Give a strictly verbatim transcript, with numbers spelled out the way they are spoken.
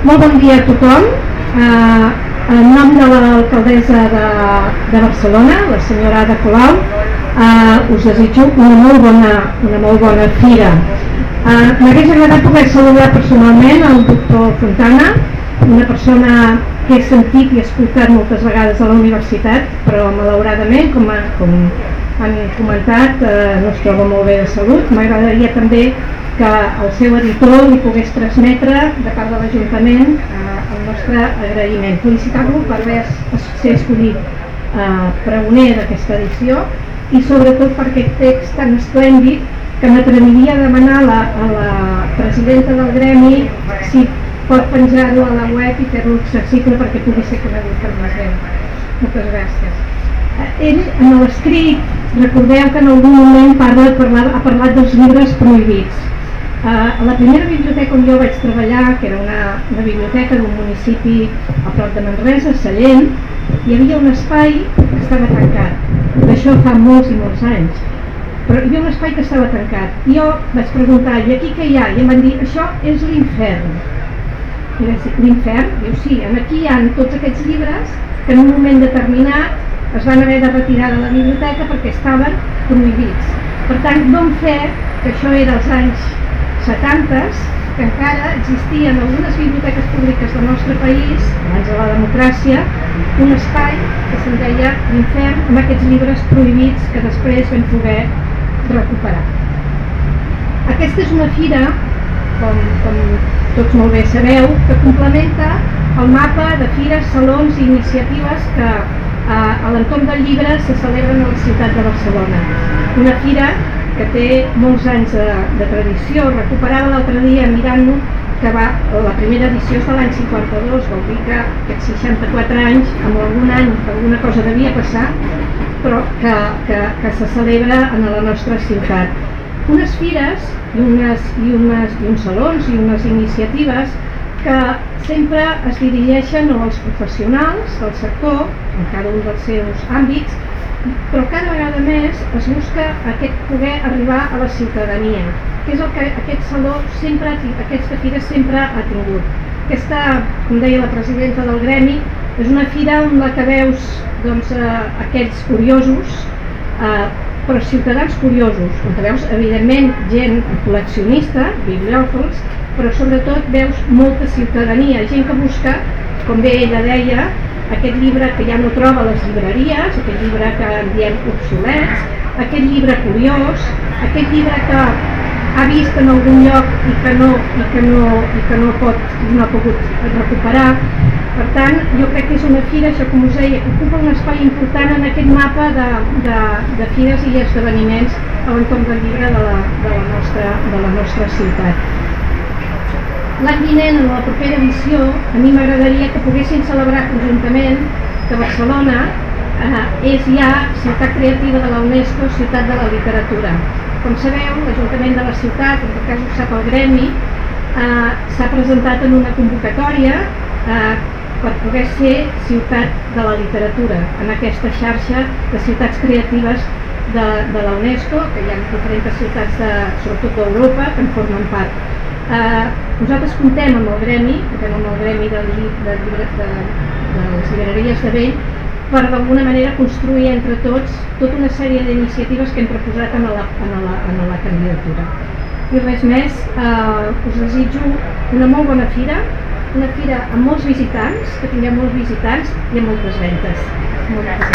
Molt bon dia a tothom. Eh, en nom de l'alcaldessa de, de Barcelona, la senyora Ada Colau, eh, us desitjo una molt bona, una molt bona fira. Eh, M'hagués agradat poder saludar personalment el doctor Fontana, una persona que he sentit i escoltat moltes vegades a la universitat, però malauradament, com, a, com han comentat, eh, no es troba molt bé de salut. M'agradaria també que el seu editor li pogués transmetre de part de l'Ajuntament eh, el nostre agraïment. Felicitar-lo per haver ser escollit eh, pregoner d'aquesta edició i sobretot per aquest text tan esplèndid que m'atreviria a demanar a la, a la presidenta del gremi si pot penjar-lo a la web i fer-lo accessible perquè pugui ser conegut per més gent. Moltes gràcies. Ell, en l'escrit, recordeu que en algun moment parla, parla, ha parlat dels llibres prohibits. Uh, a la primera biblioteca on jo vaig treballar, que era una, una biblioteca d'un municipi a prop de Manresa, Sallent, hi havia un espai que estava tancat. D'això fa molts i molts anys. Però hi havia un espai que estava tancat. I jo vaig preguntar, i aquí què hi ha? I em van dir, això és l'infern. I vaig dir, l'infern? Diu, sí, aquí hi ha tots aquests llibres que en un moment determinat es van haver de retirar de la biblioteca perquè estaven prohibits. Per tant, vam fer que això era als anys setanta, que encara existien algunes biblioteques públiques del nostre país, abans de la democràcia, un espai que se'n deia l'infern, amb aquests llibres prohibits que després vam poder recuperar. Aquesta és una fira, com, com tots molt bé sabeu, que complementa el mapa de fires, salons i iniciatives que eh, a l'entorn del llibre se celebren a la ciutat de Barcelona. Una fira que té molts anys de, de tradició. Recuperava l'altre dia mirant-lo que va, la primera edició és de l'any cinquanta-dos, vol dir que aquests seixanta-quatre anys, amb algun any alguna cosa devia passar, però que, que, que se celebra en la nostra ciutat. Unes fires i, unes, i, unes, i uns salons i unes iniciatives que sempre es dirigeixen als professionals del sector, en cada un dels seus àmbits, però cada vegada més es busca aquest poder arribar a la ciutadania, que és el que aquest saló sempre, aquesta fira sempre ha tingut. Aquesta, com deia la presidenta del gremi, és una fira on la que veus doncs, eh, aquests curiosos, eh, però ciutadans curiosos, on veus evidentment gent col·leccionista, bibliòfils, però sobretot veus molta ciutadania, gent que busca, com bé ella deia, aquest llibre que ja no troba a les llibreries, aquest llibre que en diem obsolets, aquest llibre curiós, aquest llibre que ha vist en algun lloc i que no, i que no, i que no, pot, no ha pogut recuperar. Per tant, jo crec que és una fira, això com us deia, que ocupa un espai important en aquest mapa de, de, de fires i esdeveniments a l'entorn del llibre de la, de la, nostra, de la nostra ciutat. L'any vinent, en la propera edició, a mi m'agradaria que poguessin celebrar conjuntament que Barcelona eh, és ja ciutat creativa de la UNESCO, ciutat de la literatura. Com sabeu, l'Ajuntament de la ciutat, en tot cas ho sap el gremi, eh, s'ha presentat en una convocatòria eh, per poder ser ciutat de la literatura, en aquesta xarxa de ciutats creatives de, de la UNESCO, que hi ha diferents ciutats, de, sobretot d'Europa, que en formen part. Uh, nosaltres contem amb el gremi, contem amb el gremi de, de, de, de, de, de les llibreries de vell per d'alguna manera construir entre tots tota una sèrie d'iniciatives que hem proposat en la, en la, en la candidatura. I res més, uh, us desitjo una molt bona fira, una fira amb molts visitants, que tinguem molts visitants i amb moltes ventes. Moltes gràcies.